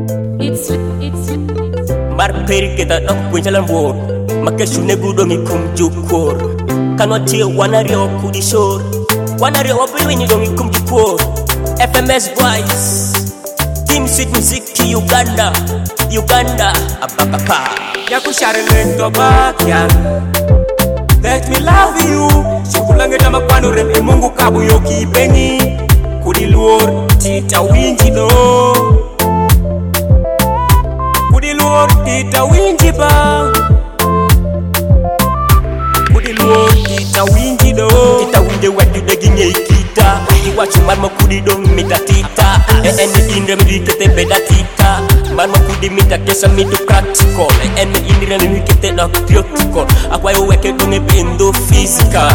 It's Marperi kita nok punjalan wor Makeshu negudo mikum jukor Kanotie wanario kudishor Wanario wapiri nyido mikum jukor FMS Boys Team Sweet Music Uganda Uganda Abakapa Yaku share lento bakyan Let me love you Shukulange tama kwanu reme mungu kabu yoki bengi Kudiluor tita winji do Kudiluor tita winji ba Kudiluor tita winji do Tita winji wadu degi nye kita Iwachu marma kudidong mita tita Ene indre midikete beda tita Marma kudi mita kesa midu practical Ene indre midikete na theoretical Akwa yo weke donge bendo physical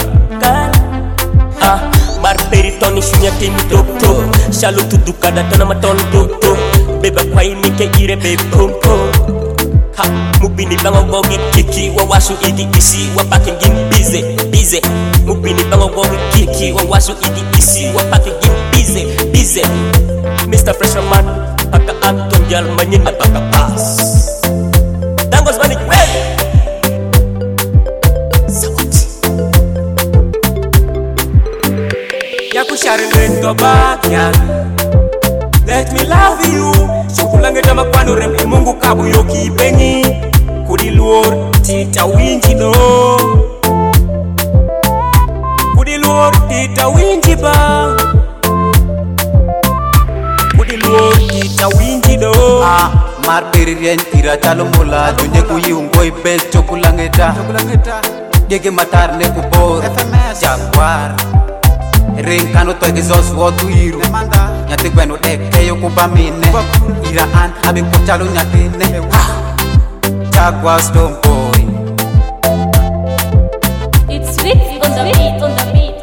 Marperi toni shunya temi dokto Shalu tuduka datana maton dokto Beba kwa imike ire be pompo Mubini bango gogi kiki Wawasu idi isi Wapake gim bize Mubini bango gogi kiki Wawasu idi isi Wapake gim bize Mr. Freshman Paka Anton Jal Manyina Paka Pass Dangos Manik Well Sawati Yaku share lento bakyan Let me love you Shukulange tama kwanu reme mungu kabu yoki bengi Kudiluor tita winji do Kudiluor tita winji ba Kudiluor tita winji do Marperi rien ira talo mula Dunye kuyi ungoi bel chokulange ta Gege matar ne kubor Jaguar Ring kano to exhaust wotu iru Nyate gweno deke yo kubamine Ira an abe kuchalo nyatine Jaguar Stone Boy It's sweet on the beat.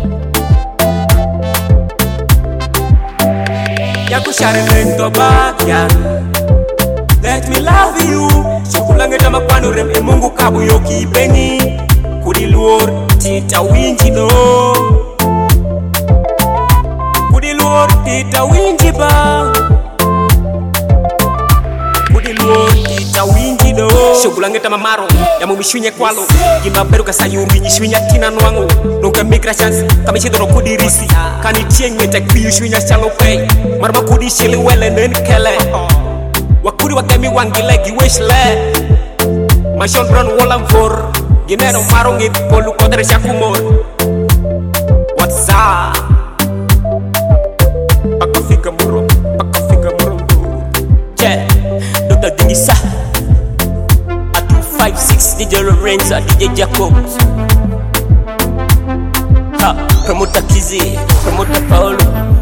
Yaku share lento bakyan Let me love you Shukulange tama kwanu reme mungu kabu yoki bengi Kudiluor tita winji do Kudiluor tita winji ba Kudiluor tita winji do Shukulange tama maro Yamu mishwinye kwalo Gimba beru kasayuri Ishwinya tina nwango Nunga migra chance Kami chidoro kudirisi Kani tieng mete kuyu shwinya chalo pay Marma kudi shili wele nenkele Wakuri wakemi wangile giweshle Mashon bron wolam for Ginero marongi Polu kodre shakumor What's up? Pakafika muro Yeah, Dr. Dingisa A 256 DJ Lorenza DJ Jacob Promoter Kizzy Promoter Paulo